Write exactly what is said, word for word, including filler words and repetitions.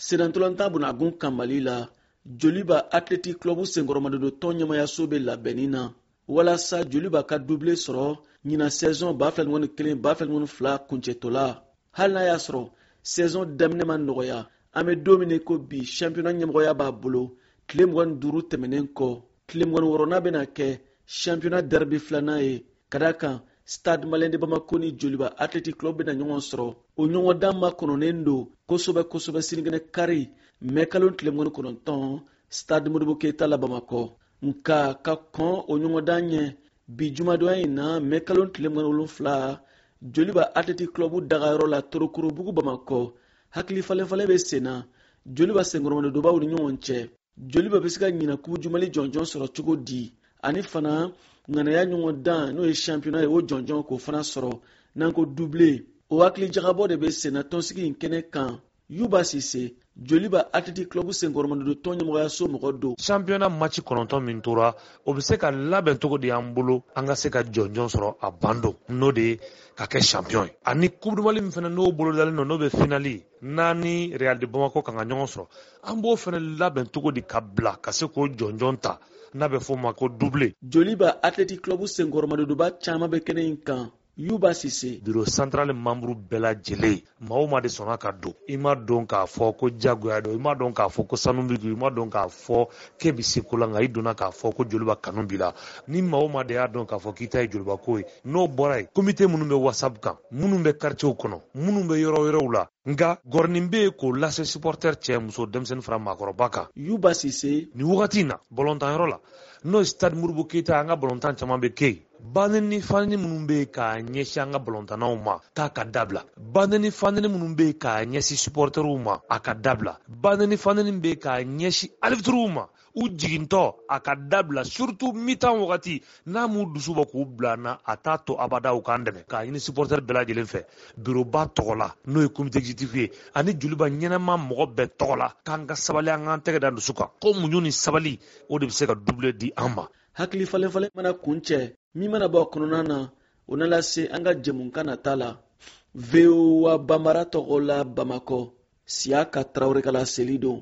senantolanta bunagun kamali la Joliba Athletic Club senkɔrɔmadodo tɔn ɲɛmayaso bɛ labɛnni na walasa Joliba ka doublé sɔrɔ ɲina saison ba fila ni kelen ba fila ni fila kuncɛtɔla. Hali n'a y'a sɔrɔ saison daminɛ ma nɔgɔya, an bɛ don min ko bi championnat ɲɛmɔgɔya b'a bolo tile mugan ni duuru tɛmɛnen kɔ. Tile mugan ni wɔɔrɔnan bɛna kɛ championnat derby filanan ye. Ka d'a kan Stade Malien de Bamako ni Joliba Athletic Club bɛna ɲɔgɔn sɔrɔ. O ɲɔgɔndan ma kɔnɔnen don kosɛbɛ kosɛbɛ sinikɛnɛ kari mɛkalon tile mugan ni kɔnɔntɔn Stade Modibo Keita la Bamakɔ. Nka ka kɔn o ɲɔgɔndan ɲɛ bi jumadonya in na mɛkalon tile mugan ni wolonwula Joliba Athletic Club dagayɔrɔ la Torokorobugu Bamakɔ. Hakili falen falen bɛ sen na Joliba senkɔrɔmadodobaw ni ɲɔgɔn cɛ. Joliba bɛ se ka ɲina kubu jumali jɔnjɔn sɔrɔ cogo di? Ani fana ŋanaya ɲɔgɔn dan n'o ye championnat ye o jɔnjɔn k'o fana sɔrɔ n'an ko doublé. O hakili jagabɔ de bɛ sen na tɔnsigi in kɛnɛ kan. Yuba Sise Joliba Athletic Club senkɔrɔmadodo tɔn ɲɛmɔgɔyaso mɔgɔ don. Championnat match kɔnɔntɔn min tora o bɛ se ka labɛn cogo di an bolo an ka se ka jɔnjɔn sɔrɔ a bando n'o de ye ka kɛ champion ye. Ani coupe du Mali min fana n'o bolo dalen don n'o bɛ finali n'a ni Real de Bamako kan ka ɲɔgɔn sɔrɔ an b'o fana labɛn cogo di ka bila ka se k'o jɔnjɔn ta n'a bɛ fɔ o ma ko doublé. Joliba Athletic Club senkɔrɔmadodoba caman bɛ kɛnɛ in kan. Yuba Sise bureau central membre bɛɛ lajɛlen maa o maa de sɔnna ka don i ma dɔn k'a fɔ ko jagoya don i ma dɔn k'a fɔ ko sanu b'i kun i ma dɔn k'a fɔ k'e bɛ se ko la nka i donna k'a fɔ ko Joliba kanu b'i la ni maa o maa de y'a dɔn k'a fɔ k'i ta ye Joliba ko ye n'o bɔra yen comité minnu bɛ whatsapp kan minnu bɛ quartier kɔnɔ minnu bɛ yɔrɔ wɛrɛw la nka gɔrɔnin bɛ yen k'o lase supporter cɛ muso denmisɛnnin fara maakɔrɔba kan. Yuba Sise nin wagati in na bɔlɔntanyɔrɔ la n'o ye Stade Modibo Keita an ka bɔlɔntan caman bɛ kɛ yen banni fanni minnu bɛ yen k'a ɲɛsin an ka bɔlɔntanaw ma k'a ka dabila banni fanni minnu bɛ yen k'a ɲɛsin supporterw ma a ka dabila banni fanni bɛ yen k'a ɲɛsin arbitres ma u jigintɔ a ka dabila surtout mi-temps wagati n'a m'u dusu bɔ k'u bila na a t'a to abada u k'an dɛmɛ k'a ɲini supporter bɛɛ lajɛlen fɛ bureau ba tɔgɔ la n'o ye comité exécutif ye ani Joliba ɲɛnama mɔgɔ bɛɛ tɔgɔ la k'an ka sabali an k'an tɛgɛ da dusu kan ko muɲu ni sabali o de bɛ se ka doublé di an ma. Hakili falen falen mana kun cɛ min mana bɔ kɔnɔna na o na lase an ka jɛmukan nata la. V O A Bambara tɔgɔ la Bamakɔ Siaka Traoré ka laseli don.